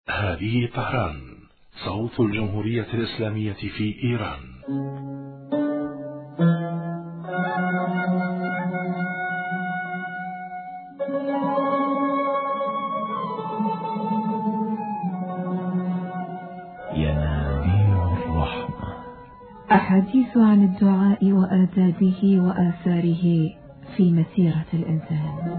هذه طهران، صوت الجمهورية الإسلامية في إيران. ينابيع الرحمة، أحاديث عن الدعاء وآدابه وآثاره في مسيرة الإنسان.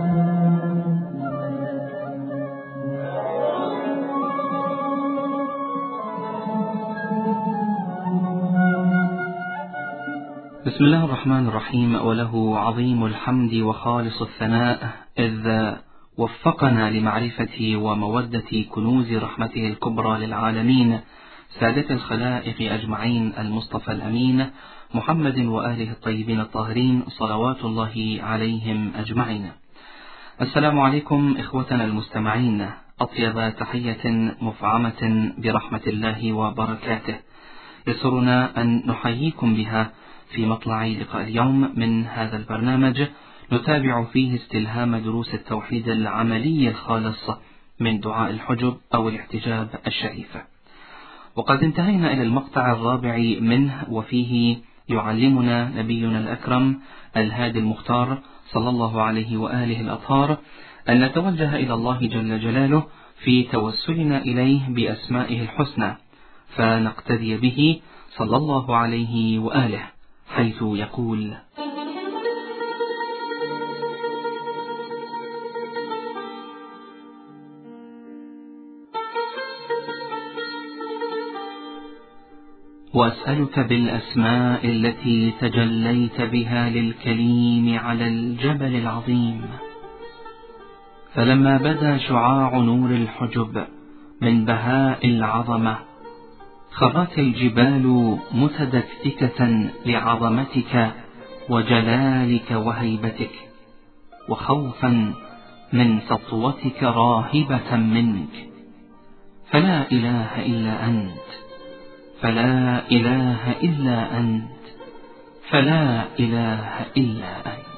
بسم الله الرحمن الرحيم. وله عظيم الحمد وخالص الثناء، إذ وفقنا لمعرفة ومودة كنوز رحمته الكبرى للعالمين، سادة الخلائق أجمعين، المصطفى الأمين محمد وآله الطيبين الطاهرين، صلوات الله عليهم أجمعين. السلام عليكم إخوتنا المستمعين، أطيب تحية مفعمة برحمة الله وبركاته. يسرنا أن نحييكم بها في مطلع لقاء اليوم من هذا البرنامج، نتابع فيه استلهام دروس التوحيد العملي الخالص من دعاء الحجب أو الاحتجاب الشريف. وقد انتهينا إلى المقطع الرابع منه، وفيه يعلمنا نبينا الأكرم الهادي المختار صلى الله عليه وآله الأطهار أن نتوجه إلى الله جل جلاله في توسلنا إليه بأسمائه الحسنى، فنقتدي به صلى الله عليه وآله، حيث يقول: وأسألك بالأسماء التي تجليت بها للكليم على الجبل العظيم، فلما بدا شعاع نور الحجب من بهاء العظمة خرت الجبال متدكتكة لعظمتك وجلالك وهيبتك، وخوفا من سطوتك راهبة منك، فلا إله إلا أنت، فلا إله إلا أنت، فلا إله إلا أنت.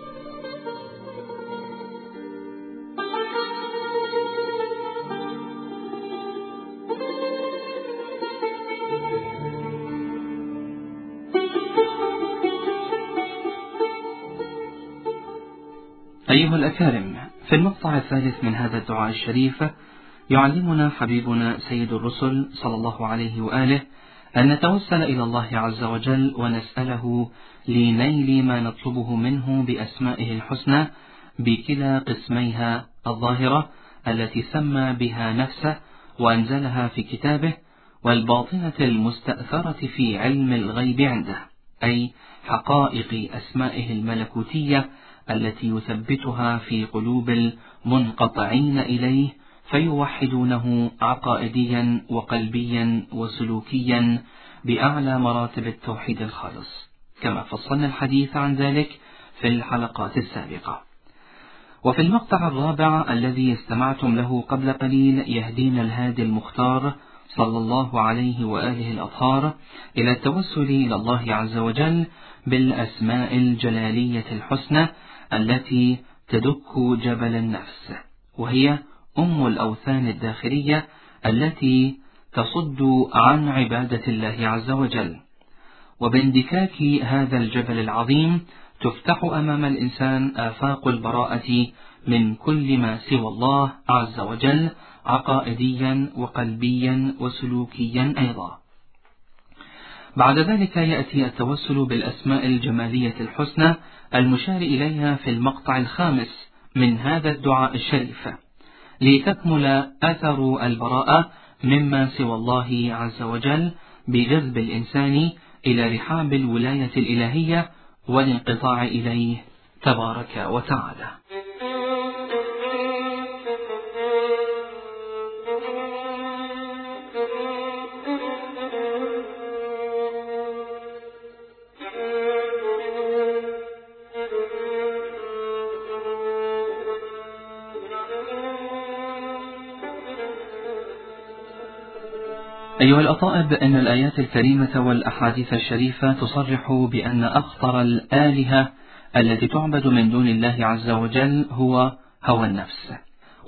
أيها الأكارم، في المقطع الثالث من هذا الدعاء الشريف يعلمنا حبيبنا سيد الرسل صلى الله عليه وآله أن نتوسل إلى الله عز وجل ونسأله لنيل ما نطلبه منه بأسمائه الحسنى بكلا قسميها الظاهرة التي سمى بها نفسه وأنزلها في كتابه، والباطنة المستأثرة في علم الغيب عنده، أي حقائق أسمائه الملكوتية التي يثبتها في قلوب المنقطعين إليه فيوحدونه عقائديا وقلبيا وسلوكيا بأعلى مراتب التوحيد الخالص، كما فصلنا الحديث عن ذلك في الحلقات السابقة. وفي المقطع الرابع الذي استمعتم له قبل قليل يهدينا الهادي المختار صلى الله عليه وآله الأطهار إلى التوسل إلى الله عز وجل بالأسماء الجلالية الحسنى التي تدك جبل النفس، وهي أم الأوثان الداخلية التي تصد عن عبادة الله عز وجل. وباندكاك هذا الجبل العظيم تفتح أمام الإنسان آفاق البراءة من كل ما سوى الله عز وجل عقائديا وقلبيا وسلوكيا أيضا. بعد ذلك يأتي التوسل بالأسماء الجمالية الحسنى المشار إليها في المقطع الخامس من هذا الدعاء الشريف، لتكمل أثر البراءة مما سوى الله عز وجل بجذب الإنسان إلى رحاب الولاية الإلهية والانقطاع إليه تبارك وتعالى. أيها الأطائب، أن الآيات الكريمة والأحاديث الشريفة تصرح بأن أخطر الآلهة التي تعبد من دون الله عز وجل هو هوى النفس،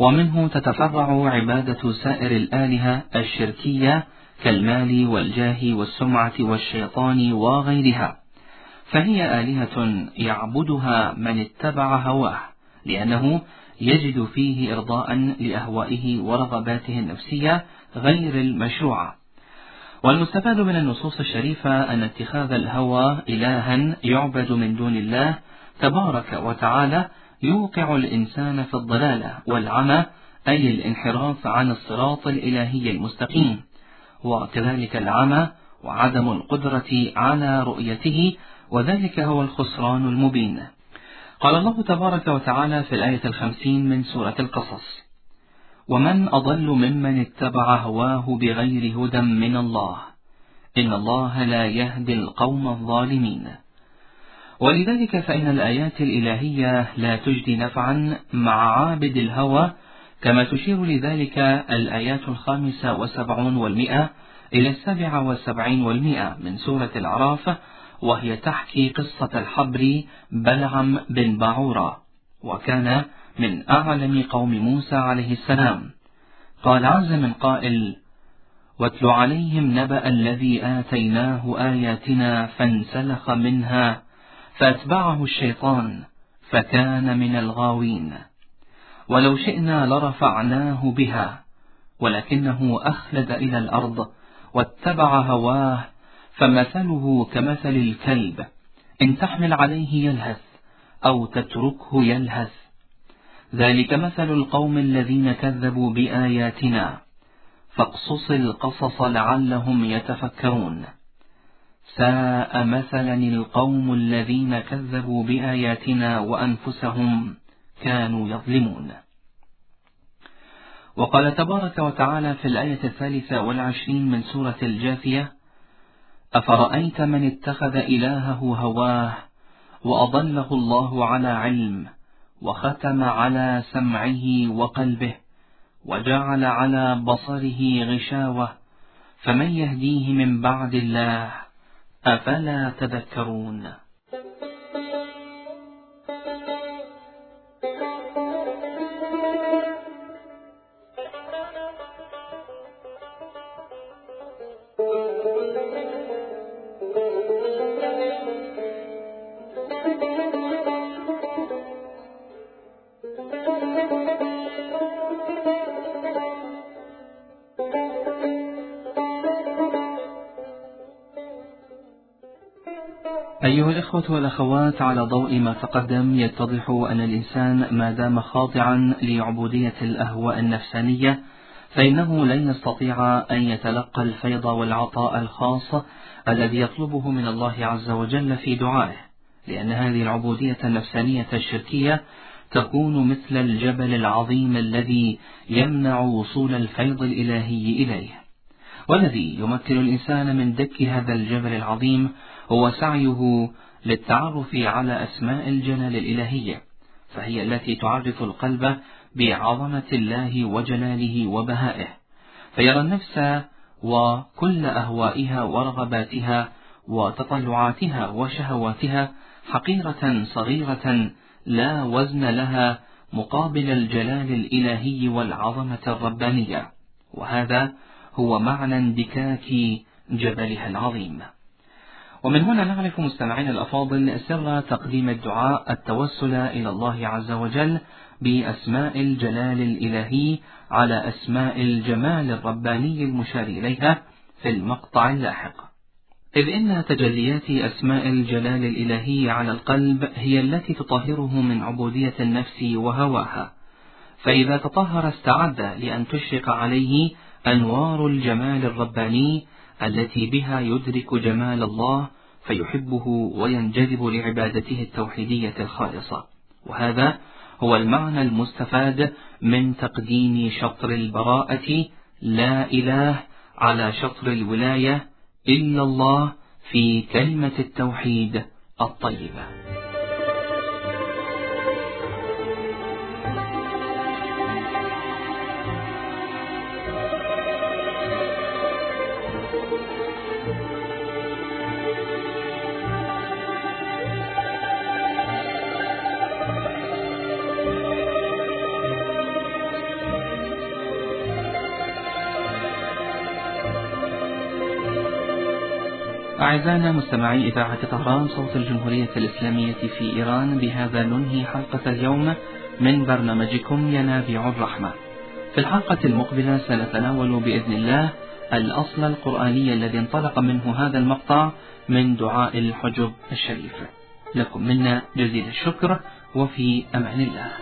ومنه تتفرع عبادة سائر الآلهة الشركية كالمال والجاه والسمعة والشيطان وغيرها، فهي آلهة يعبدها من اتبع هواه، لأنه يجد فيه إرضاء لأهوائه ورغباته النفسية غير المشروعة. والمستفاد من النصوص الشريفة أن اتخاذ الهوى إلها يعبد من دون الله تبارك وتعالى يوقع الإنسان في الضلالة والعمى، أي الانحراف عن الصراط الإلهي المستقيم، وكذلك العمى وعدم القدرة على رؤيته، وذلك هو الخسران المبين. قال الله تبارك وتعالى في الآية 50 من سورة القصص: ومن أضل ممن اتبع هواه بغير هدى من الله إن الله لا يهدي القوم الظالمين. ولذلك فإن الآيات الإلهية لا تجدي نفعا مع عابد الهوى، كما تشير لذلك الآيات 75 والمئة إلى 77 والمئة من سورة الأعراف، وهي تحكي قصة الحبر بلعم بن باعورة، وكان من أعلم قوم موسى عليه السلام. قال عز من قائل: واتل عليهم نبأ الذي آتيناه آياتنا فانسلخ منها فأتبعه الشيطان فكان من الغاوين. ولو شئنا لرفعناه بها ولكنه أخلد إلى الأرض واتبع هواه فمثله كمثل الكلب إن تحمل عليه يلهث أو تتركه يلهث، ذلك مثل القوم الذين كذبوا بآياتنا فاقصص القصص لعلهم يتفكرون. ساء مثلا القوم الذين كذبوا بآياتنا وأنفسهم كانوا يظلمون. وقال تبارك وتعالى في الآية 23 من سورة الجاثية: أفرأيت من اتخذ إلهه هواه وأضله الله على علم وختم على سمعه وقلبه وجعل على بصره غشاوة فمن يهديه من بعد الله أفلا تذكرون. أيها الإخوة والأخوات، على ضوء ما تقدم يتضح أن الإنسان ما دام خاضعا لعبودية الأهواء النفسانية فإنه لن يستطيع أن يتلقى الفيض والعطاء الخاص الذي يطلبه من الله عز وجل في دعائه، لأن هذه العبودية النفسانية الشركية تكون مثل الجبل العظيم الذي يمنع وصول الفيض الإلهي إليه. والذي يمكن الإنسان من دك هذا الجبل العظيم هو سعيه للتعرف على أسماء الجلال الإلهية، فهي التي تعرف القلب بعظمة الله وجلاله وبهائه، فيرى النفس وكل أهوائها ورغباتها وتطلعاتها وشهواتها حقيرة صغيرة لا وزن لها مقابل الجلال الإلهي والعظمة الربانية، وهذا هو معنى اندكاك جبلها العظيم. ومن هنا نعرف مستمعين الأفاضل سر تقديم الدعاء التوسل إلى الله عز وجل بأسماء الجلال الإلهي على أسماء الجمال الرباني المشار إليها في المقطع اللاحق، إذ إن تجليات أسماء الجلال الإلهي على القلب هي التي تطهره من عبودية النفس وهواها، فإذا تطهر استعد لأن تشرق عليه أنوار الجمال الرباني التي بها يدرك جمال الله فيحبه وينجذب لعبادته التوحيدية الخالصة. وهذا هو المعنى المستفاد من تقديم شطر البراءة لا إله على شطر الولاية إلا الله في كلمة التوحيد الطيبة. أعزائنا مستمعي إذاعة طهران صوت الجمهورية الإسلامية في إيران، بهذا ننهي حلقة اليوم من برنامجكم ينابيع الرحمة. في الحلقة المقبلة سنتناول بإذن الله الأصل القرآني الذي انطلق منه هذا المقطع من دعاء الحجب الشريف. لكم منا جزيل الشكر، وفي أمان الله.